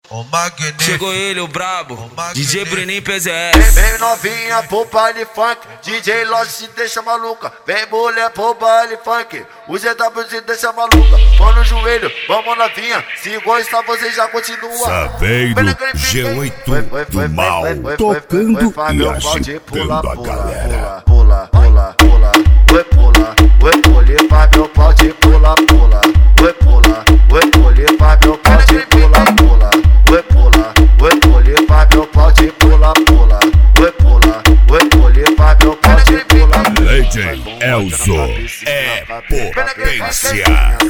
O magnífico. Chegou ele, o brabo, DJ Bruninho PZS. Vem novinha pro baile funk, DJ Lost se deixa maluca. Vem mulher pro baile funk, o ZW se deixa maluca. Põe no joelho, vamos novinha, se gostar você já continua. Saveiro G8 do mal, tocando e agitando a galera. Pula, pula, pula, oi pula, oi pula, vai meu pau de pula, pula. Oi pula, oi pula, vai meu pau de pula, pula. Oi pula, oi pula, vai meu pau de pula, pula. Oi pula, oi pula, vai meu pau de pula. Legend Elzo é potência.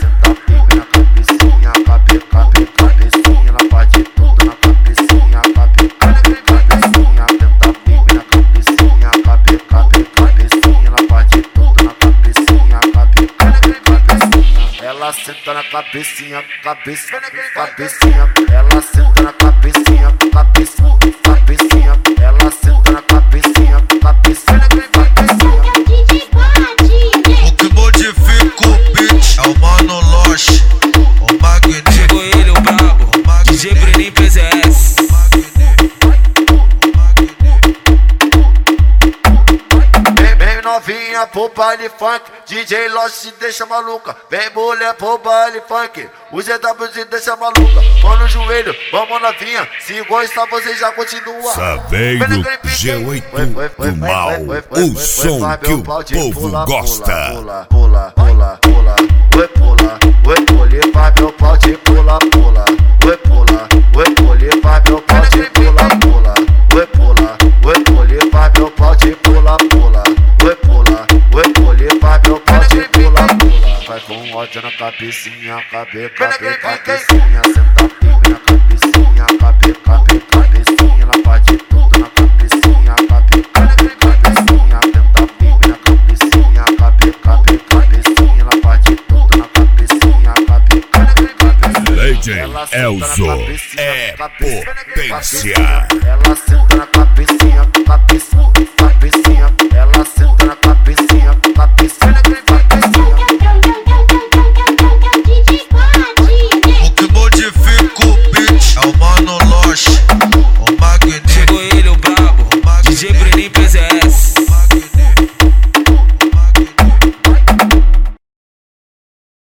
Ela senta na cabecinha, cabeça, cabecinha. Ela senta na cabecinha, cabeça, cabecinha. Ela senta na cabecinha, cabeça, cabecinha. O que modifica o beat é o Mano Lost, o magnífico. Chegou ele, o brabo, DJ Bruninho PZS. Vem novinha pro baile funk, DJ Lost se deixa maluca. Vem mulher pro baile funk, o ZW se deixa maluca. Põe no joelho, vamos novinha, se gostar você já continua. Saveiro G8 do mal, o som que o povo gosta. Pula, pula, pula, pula, oi pula, oi pula, vai meu pau de pula, pula. Oi pula, oi pula, vai meu pau de pula, pula. Oi pula, oi pula, vai meu pau de pula, pula. Oi pula, oi pula, vai meu pau de pula, pula. Vai com ódio na cabecinha, cabecinha. Senta firme na cabecinha, cabecinha. Ela faz de tudo na cabecinha, cabecinha. Senta firme na cabecinha, cabecinha. Ela faz de tudo na cabecinha, cabecinha. Legend Elzo é potência. Ela senta na cabecinha, cabecinha. Ela senta na cabecinha, cabecinha. O que modifica o beat é o Mano Lost,